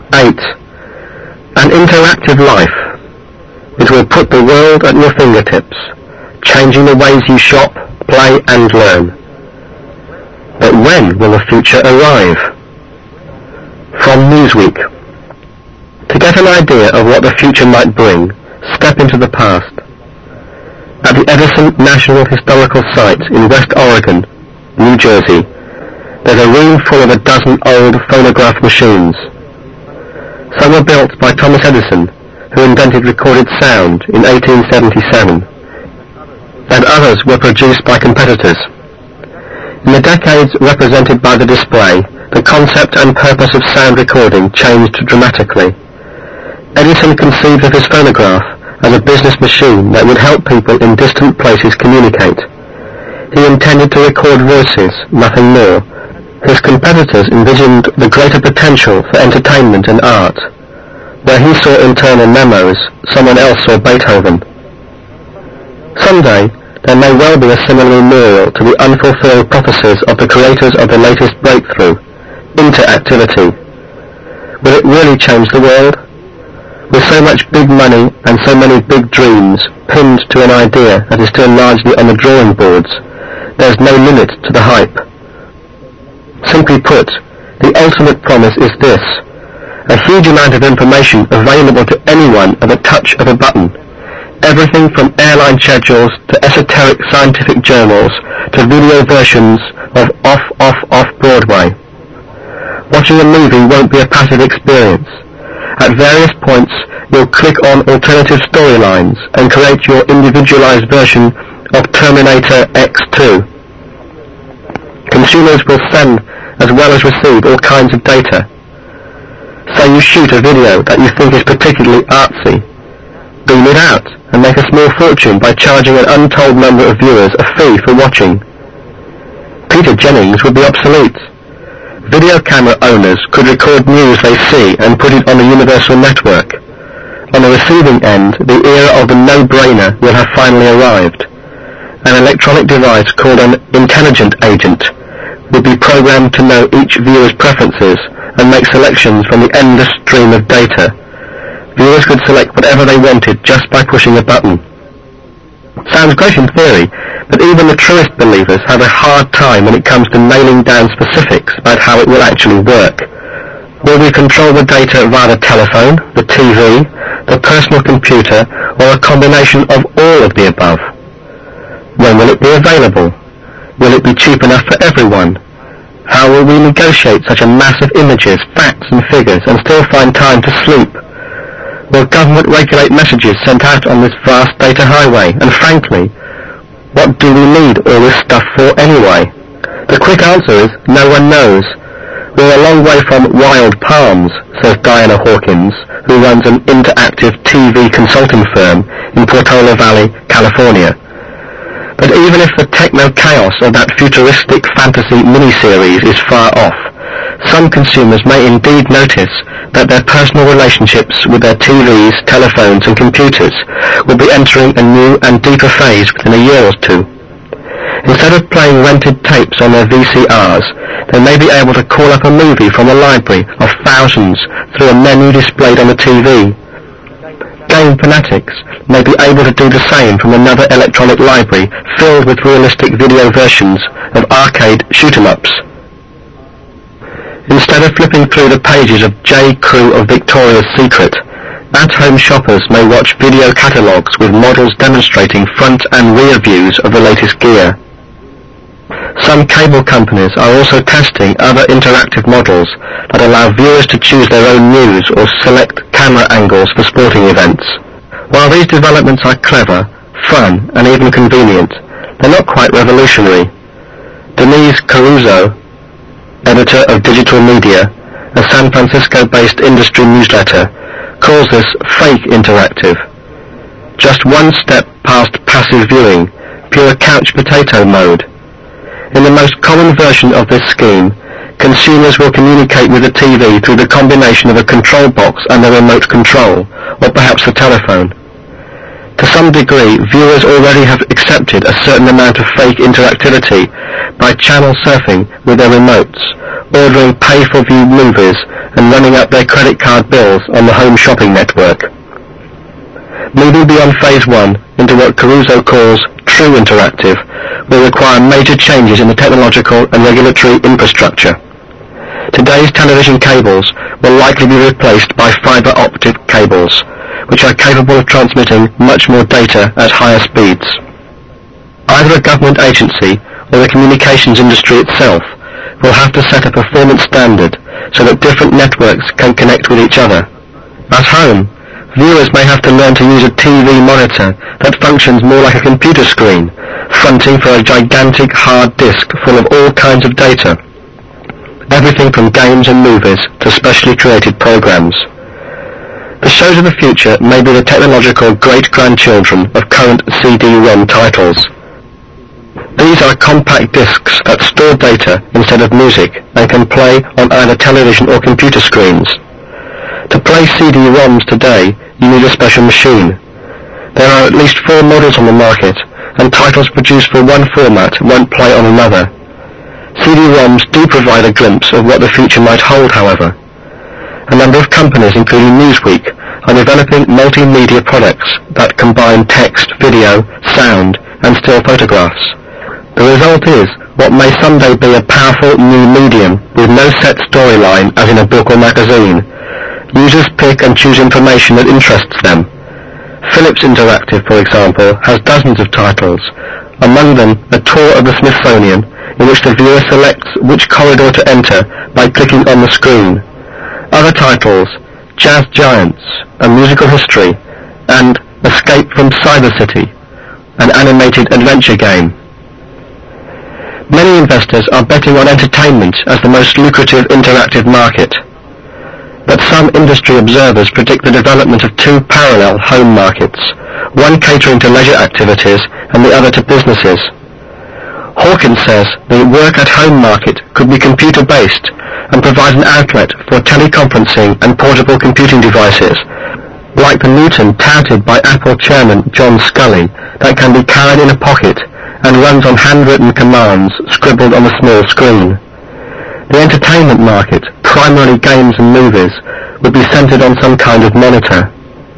8. An interactive life. It will put the world at your fingertips, changing the ways you shop, play and learn. But when will the future arrive? From Newsweek. To get an idea of what the future might bring, step into the past. At the Edison National Historical Site in West Oregon, New Jersey, there's a room full of a dozen old phonograph machines. Some were built by Thomas Edison, who invented recorded sound in 1877, and others were produced by competitors. In the decades represented by the display, the concept and purpose of sound recording changed dramatically. Edison conceived of his phonograph as a business machine that would help people in distant places communicate. He intended to record voices, nothing more. His competitors envisioned the greater potential for entertainment and art. Where he saw internal memos, someone else saw Beethoven. Someday, there may well be a similar memorial to the unfulfilled prophecies of the creators of the latest breakthrough, interactivity. Will it really change the world? With so much big money and so many big dreams pinned to an idea that is still largely on the drawing boards, there is no limit to the hype. Simply put, the ultimate promise is this: a huge amount of information available to anyone at the touch of a button. Everything from airline schedules to esoteric scientific journals to video versions of Off Broadway. Watching a movie won't be a passive experience. At various points, you'll click on alternative storylines and create your individualized version of Terminator X2. Consumers will send as well as receive all kinds of data. Say you shoot a video that you think is particularly artsy. Beam it out and make a small fortune by charging an untold number of viewers a fee for watching. Peter Jennings would be obsolete. Video camera owners could record news they see and put it on the universal network. On the receiving end, the era of the no-brainer will have finally arrived. An electronic device called an intelligent agent would be programmed to know each viewer's preferences and make selections from the endless stream of data. Viewers could select whatever they wanted just by pushing a button. Sounds great in theory, but even the truest believers have a hard time when it comes to nailing down specifics about how it will actually work. Will we control the data via the telephone, the TV, the personal computer, or a combination of all of the above? When will it be available? Will it be cheap enough for everyone? How will we negotiate such a mass of images, facts and figures and still find time to sleep? Will government regulate messages sent out on this vast data highway? And frankly, what do we need all this stuff for anyway? The quick answer is, no one knows. We're a long way from wild palms, says Diana Hawkins, who runs an interactive TV consulting firm in Portola Valley, California. But even if the techno-chaos of that futuristic fantasy miniseries is far off, some consumers may indeed notice that their personal relationships with their TVs, telephones and computers will be entering a new and deeper phase within a year or two. Instead of playing rented tapes on their VCRs, they may be able to call up a movie from a library of thousands through a menu displayed on the TV. Game fanatics may be able to do the same from another electronic library filled with realistic video versions of arcade shoot-'em-ups. Instead of flipping through the pages of J. Crew of Victoria's Secret, at-home shoppers may watch video catalogues with models demonstrating front and rear views of the latest gear. Some cable companies are also testing other interactive models that allow viewers to choose their own news or select camera angles for sporting events. While these developments are clever, fun, and even convenient, they're not quite revolutionary. Denise Caruso, editor of Digital Media, a San Francisco-based industry newsletter, calls this fake interactive. Just one step past passive viewing, pure couch potato mode. In the most common version of this scheme, consumers will communicate with the TV through the combination of a control box and a remote control, or perhaps the telephone. To some degree, viewers already have accepted a certain amount of fake interactivity by channel surfing with their remotes, ordering pay-for-view movies, and running up their credit card bills on the home shopping network. Moving beyond Phase 1 into what Caruso calls true interactive will require major changes in the technological and regulatory infrastructure. Today's television cables will likely be replaced by fiber optic cables, which are capable of transmitting much more data at higher speeds. Either a government agency or the communications industry itself will have to set a performance standard so that different networks can connect with each other. At home, viewers may have to learn to use a TV monitor that functions more like a computer screen, fronting for a gigantic hard disk full of all kinds of data. Everything from games and movies to specially created programs. The shows of the future may be the technological great-grandchildren of current CD-ROM titles. These are compact discs that store data instead of music and can play on either television or computer screens. To play CD-ROMs today, you need a special machine. There are at least 4 models on the market, and titles produced for one format won't play on another. CD-ROMs do provide a glimpse of what the future might hold, however. A number of companies, including Newsweek, are developing multimedia products that combine text, video, sound, and still photographs. The result is what may someday be a powerful new medium with no set storyline as in a book or magazine. Users pick and choose information that interests them. Philips Interactive, for example, has dozens of titles, among them a tour of the Smithsonian, in which the viewer selects which corridor to enter by clicking on the screen. Other titles, Jazz Giants, A Musical History, and Escape from Cyber City, an animated adventure game. Many investors are betting on entertainment as the most lucrative interactive market. But some industry observers predict the development of 2 parallel home markets, one catering to leisure activities and the other to businesses. Hawkins says the work-at-home market could be computer-based and provide an outlet for teleconferencing and portable computing devices, like the Newton touted by Apple chairman John Sculley, that can be carried in a pocket and runs on handwritten commands scribbled on a small screen. The entertainment market, primarily games and movies, would be centered on some kind of monitor.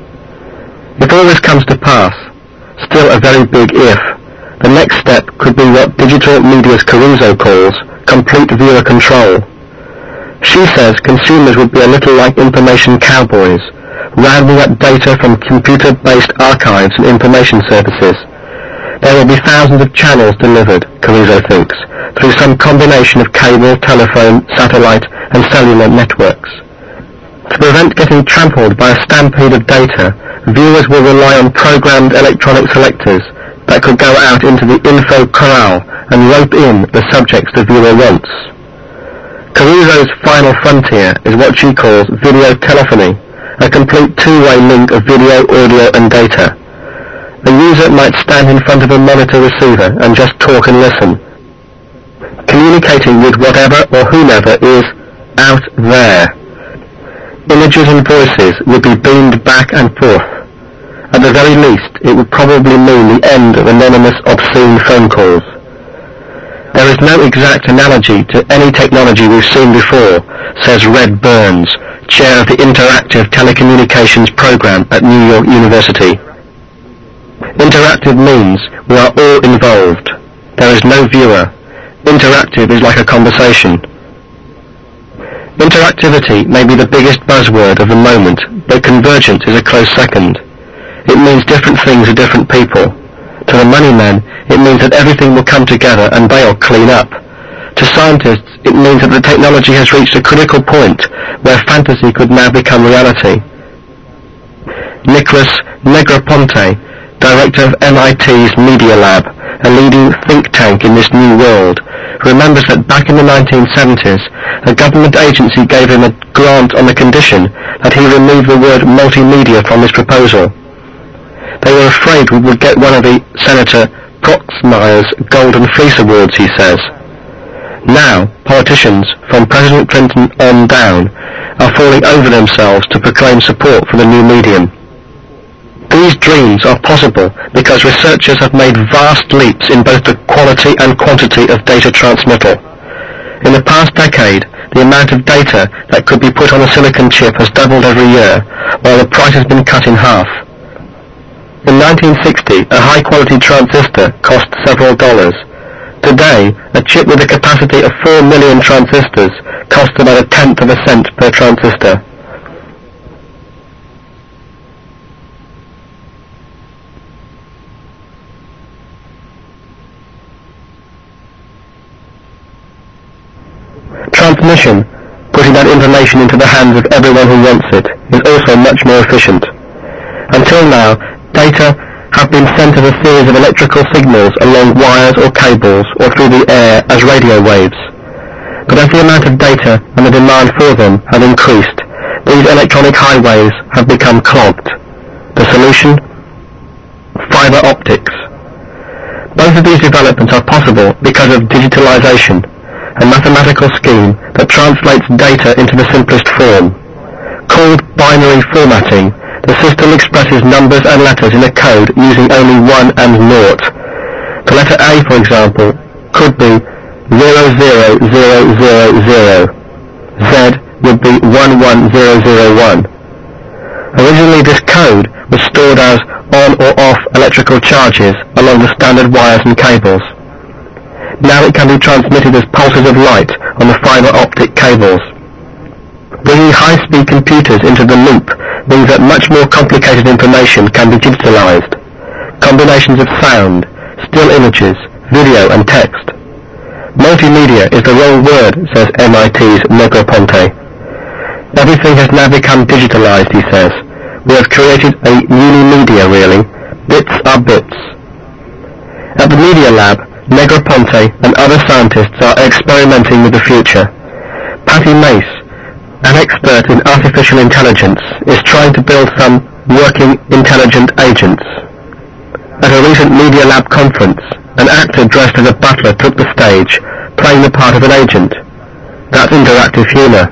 If all this comes to pass, still a very big if, the next step could be what Digital Media's Caruso calls complete viewer control. She says consumers would be a little like information cowboys, rounding up data from computer-based archives and information services. There will be thousands of channels delivered, Caruso thinks, through some combination of cable, telephone, satellite, and cellular networks. To prevent getting trampled by a stampede of data, viewers will rely on programmed electronic selectors that could go out into the info corral and rope in the subjects the viewer wants. Caruso's final frontier is what she calls video telephony, a complete two-way link of video, audio, and data. A user might stand in front of a monitor receiver and just talk and listen, communicating with whatever or whomever is out there. Images and voices would be beamed back and forth. At the very least, it would probably mean the end of anonymous, obscene phone calls. There is no exact analogy to any technology we've seen before, says Red Burns, chair of the Interactive Telecommunications Program at New York University. Interactive means we are all involved. There is no viewer. Interactive is like a conversation. Interactivity may be the biggest buzzword of the moment, but convergence is a close second. It means different things to different people. To the money men, it means that everything will come together and they'll clean up. To scientists, it means that the technology has reached a critical point where fantasy could now become reality. Nicholas Negroponte, director of MIT's Media Lab, a leading think tank in this new world, remembers that back in the 1970s, a government agency gave him a grant on the condition that he remove the word multimedia from his proposal. They were afraid we would get one of the Senator Proxmire's Golden Fleece Awards, he says. Now, politicians, from President Clinton on down, are falling over themselves to proclaim support for the new medium. These dreams are possible because researchers have made vast leaps in both the quality and quantity of data transmittal. In the past decade, the amount of data that could be put on a silicon chip has doubled every year, while the price has been cut in half. In 1960, a high-quality transistor cost several dollars. Today, a chip with a capacity of 4 million transistors costs about 1/10 of a cent per transistor. Transmission, putting that information into the hands of everyone who wants it, is also much more efficient. Until now, data have been sent as a series of electrical signals along wires or cables or through the air as radio waves. But as the amount of data and the demand for them have increased, these electronic highways have become clogged. The solution? Fiber optics. Both of these developments are possible because of digitalization, a mathematical scheme that translates data into the simplest form. Called binary formatting, the system expresses numbers and letters in a code using only 1 and 0. The letter A, for example, could be 00000. Z would be 11001. Originally, this code was stored as on or off electrical charges along the standard wires and cables. Now it can be transmitted as pulses of light on the fiber optic cables. Bringing high-speed computers into the loop means that much more complicated information can be digitalized. Combinations of sound, still images, video and text. Multimedia is the wrong word, says MIT's Negroponte. Everything has now become digitalized, he says. We have created a unimedia, really. Bits are bits. At the Media Lab, Negroponte and other scientists are experimenting with the future. Patty Mace, an expert in artificial intelligence, is trying to build some working intelligent agents. At a recent Media Lab conference, an actor dressed as a butler took the stage, playing the part of an agent. That's interactive humor.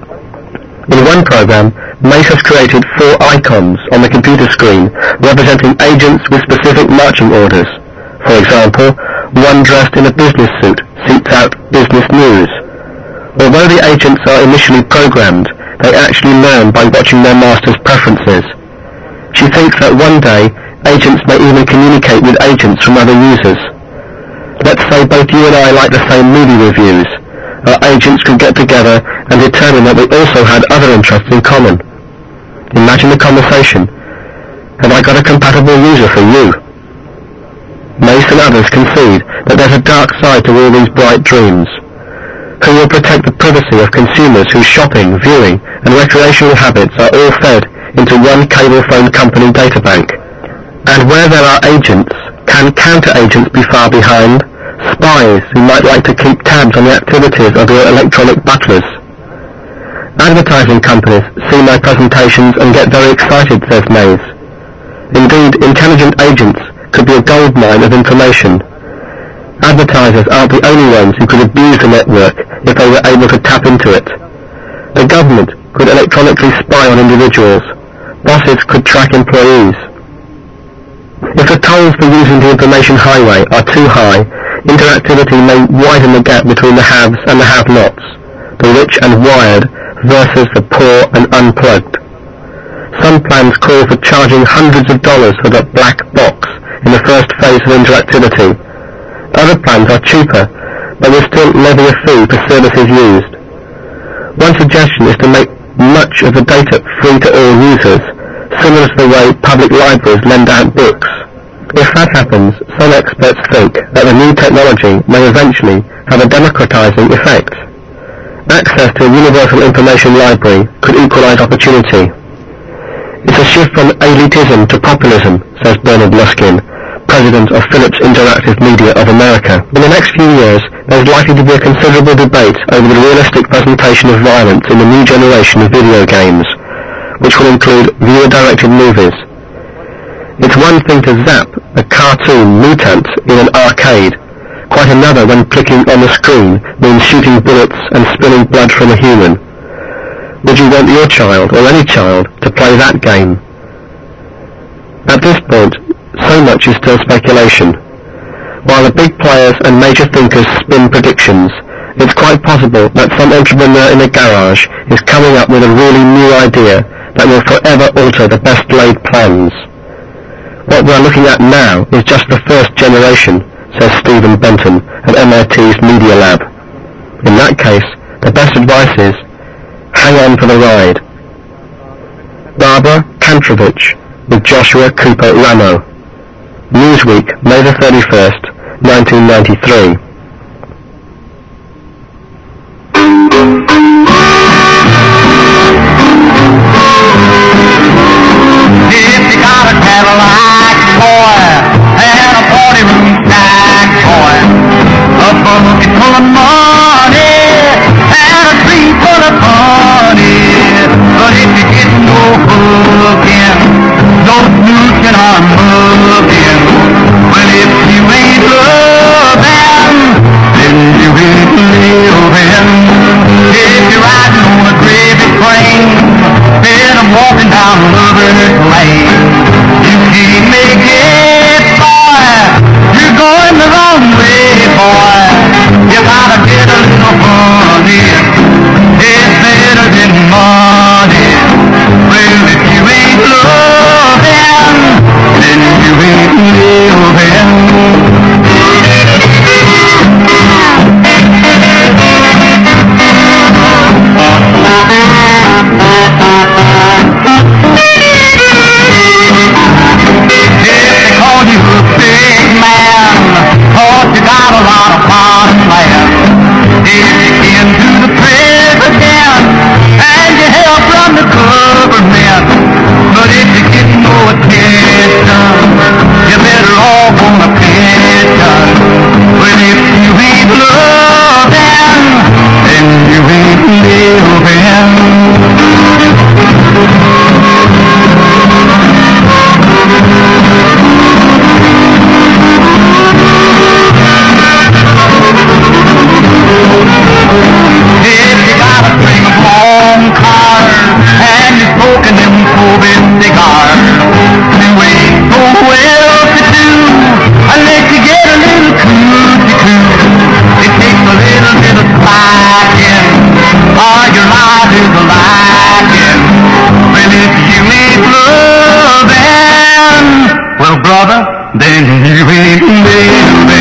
In one program, Mace has created 4 icons on the computer screen representing agents with specific marching orders. For example, one dressed in a business suit seeks out business news. Although the agents are initially programmed, they actually learn by watching their master's preferences. She thinks that one day, agents may even communicate with agents from other users. Let's say both you and I like the same movie reviews. Our agents could get together and determine that we also had other interests in common. Imagine the conversation. Have I got a compatible user for you? Mace and others concede that there's a dark side to all these bright dreams. Who will protect the privacy of consumers whose shopping, viewing, and recreational habits are all fed into one cable phone company databank? And where there are agents, can counter-agents be far behind? Spies who might like to keep tabs on the activities of your electronic butlers? Advertising companies see my presentations and get very excited, says Mace. Indeed, intelligent agents could be a goldmine of information. Advertisers aren't the only ones who could abuse the network if they were able to tap into it. The government could electronically spy on individuals. Bosses could track employees. If the tolls for using the information highway are too high, interactivity may widen the gap between the haves and the have-nots, the rich and wired versus the poor and unplugged. Some plans call for charging hundreds of dollars for that black box in the first phase of interactivity. Other plans are cheaper, but will still levy a fee for services used. One suggestion is to make much of the data free to all users, similar to the way public libraries lend out books. If that happens, some experts think that the new technology may eventually have a democratizing effect. Access to a universal information library could equalize opportunity. It's a shift from elitism to populism, says Bernard Luskin, president of Philips Interactive Media of America. In the next few years, there is likely to be a considerable debate over the realistic presentation of violence in the new generation of video games, which will include viewer-directed movies. It's one thing to zap a cartoon mutant in an arcade. Quite another when clicking on the screen means shooting bullets and spilling blood from a human. Would you want your child, or any child, to play that game? At At this point, so much is still speculation. While the big players and major thinkers spin predictions, it's quite possible that some entrepreneur in a garage is coming up with a really new idea that will forever alter the best laid plans. What we're looking at now is just the first generation, says Stephen Benton at MIT's Media Lab. In that case, the best advice is, hang on for the ride. Barbara Kantrovich with Joshua Cooper Ramo. Newsweek, May the 31st, 1993. If you got a Cadillac, boy, and a 40-room stack, boy, a bucket full of money, and a tree full of honey, but if you get no hooking, no snoozing or mugging, well, if you ain't loving, then you ain't living. If you're riding on a gravy train, then I'm walking down Lover's Lane, you can't make it, boy, you're going the wrong way, boy. You gotta get a little money, it's better than money. Well, if you ain't loving, then you ain't living. If they call you a big man, 'cause you got a lot of farmland, if you can do the president and you help run the government, but if you get no attention, you better all want a pension. Well, if you ain't loving, then you ain't living. If you got a string of long cars and you're smoking them COVID cigars, you ain't so well to do unless you get a little coochie-coo. It takes a little bit of slacking, or your life is a lacking. Well, if you ain't loving, well, brother, then you ain't living.